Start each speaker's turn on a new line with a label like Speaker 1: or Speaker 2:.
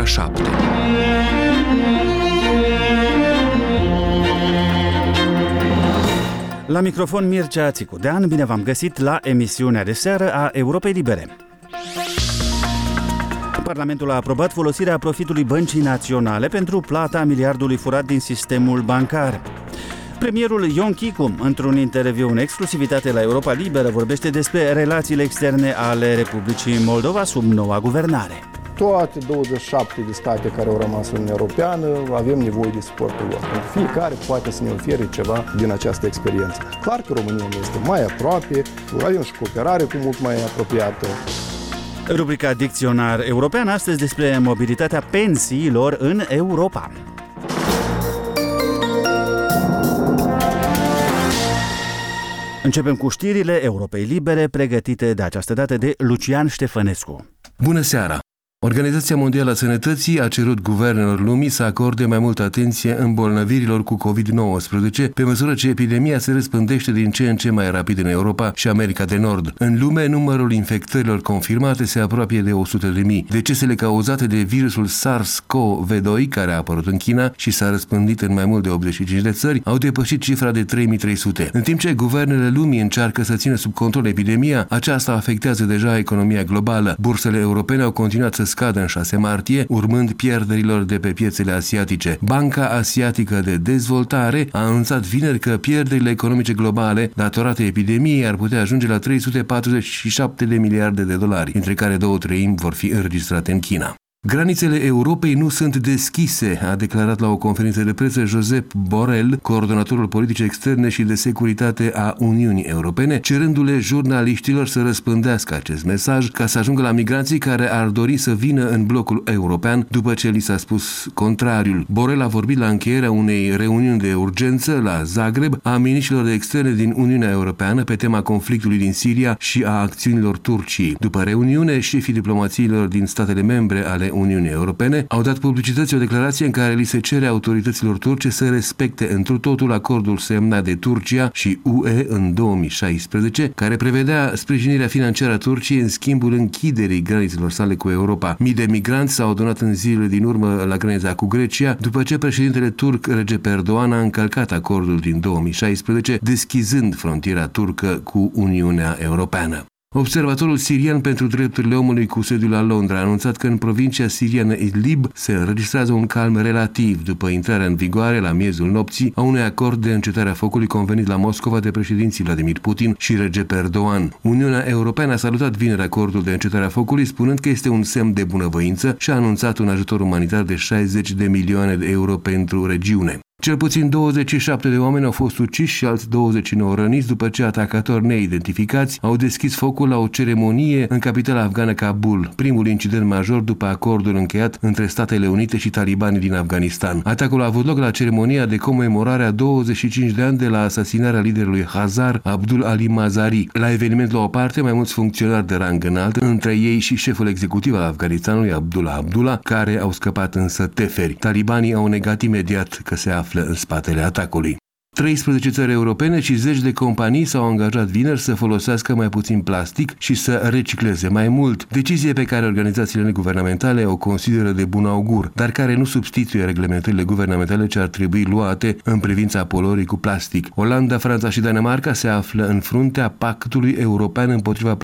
Speaker 1: ora 7.
Speaker 2: La microfon Mircea Țicudean, bine v-am găsit la emisiunea de seară a Europei Libere. Parlamentul a aprobat folosirea profitului Băncii Naționale pentru plata miliardului furat din sistemul bancar. Premierul Ion Chicu, într-un interviu în exclusivitate la Europa Liberă, vorbește despre relațiile externe ale Republicii Moldova sub noua guvernare.
Speaker 3: Toate 27 de state care au rămas în Uniunea Europeană avem nevoie de suportul lor. Fiecare poate să ne ofere ceva din această experiență. Clar că România este mai aproape, avem și cooperare cu mult mai apropiată.
Speaker 2: Rubrica Dicționar European, astăzi despre mobilitatea pensiilor în Europa. Începem cu știrile Europei Libere, pregătite de această dată de Lucian Ștefănescu.
Speaker 4: Bună seara! Organizația Mondială a Sănătății a cerut guvernelor lumii să acorde mai multă atenție îmbolnăvirilor cu COVID-19, pe măsură ce epidemia se răspândește din ce în ce mai rapid în Europa și America de Nord. În lume, numărul infectărilor confirmate se apropie de 100.000. Decesele cauzate de virusul SARS-CoV-2, care a apărut în China și s-a răspândit în mai mult de 85 de țări, au depășit cifra de 3.300. În timp ce guvernele lumii încearcă să țină sub control epidemia, aceasta afectează deja economia globală. Bursele europene au continuat să scadă în 6 martie, urmând pierderilor de pe piețele asiatice. Banca Asiatică de Dezvoltare a anunțat vineri că pierderile economice globale datorate epidemiei ar putea ajunge la 347 de miliarde de dolari, dintre care 2/3 vor fi înregistrate în China. Granițele Europei nu sunt deschise, a declarat la o conferință de presă Josep Borrell, coordonatorul politice externe și de securitate a Uniunii Europene, cerându-le jurnaliștilor să răspândească acest mesaj ca să ajungă la migranții care ar dori să vină în blocul european după ce li s-a spus contrariul. Borrell a vorbit la încheierea unei reuniuni de urgență la Zagreb a miniștrilor de externe din Uniunea Europeană pe tema conflictului din Siria și a acțiunilor Turciei. După reuniune, șefii diplomațiilor din statele membre ale Uniunii Europene au dat publicității o declarație în care li se cere autorităților turce să respecte întru totul acordul semnat de Turcia și UE în 2016, care prevedea sprijinirea financiară a Turciei în schimbul închiderii granițelor sale cu Europa. Mii de migranți s-au adunat în zilele din urmă la granița cu Grecia, după ce președintele turc Recep Erdogan a încălcat acordul din 2016, deschizând frontiera turcă cu Uniunea Europeană. Observatorul sirian pentru drepturile omului cu sediul la Londra a anunțat că în provincia siriană Idlib se înregistrează un calm relativ după intrarea în vigoare la miezul nopții a unui acord de încetare a focului convenit la Moscova de președinții Vladimir Putin și Recep Erdogan. Uniunea Europeană a salutat vineri acordul de încetare a focului, spunând că este un semn de bunăvoință și a anunțat un ajutor umanitar de 60 de milioane de euro pentru regiune. Cel puțin 27 de oameni au fost uciși și alți 29 răniți după ce atacatori neidentificați au deschis focul la o ceremonie în capitala afgană Kabul, primul incident major după acordul încheiat între Statele Unite și talibanii din Afganistan. Atacul a avut loc la ceremonia de comemorare a 25 de ani de la asasinarea liderului Hazar, Abdul Ali Mazari. La eveniment luau parte mai mulți funcționari de rang înalt, între ei și șeful executiv al Afganistanului, Abdullah, care au scăpat însă teferi. Talibanii au negat imediat că se află în spatele atacului. 13 țări europene și zeci de companii s-au angajat vineri să folosească mai puțin plastic și să recicleze mai mult, decizie pe care organizațiile neguvernamentale o consideră de bun augur, dar care nu substituie reglementările guvernamentale ce ar trebui luate în privința poluării cu plastic. Olanda, Franța și Danemarca se află în fruntea Pactului European împotriva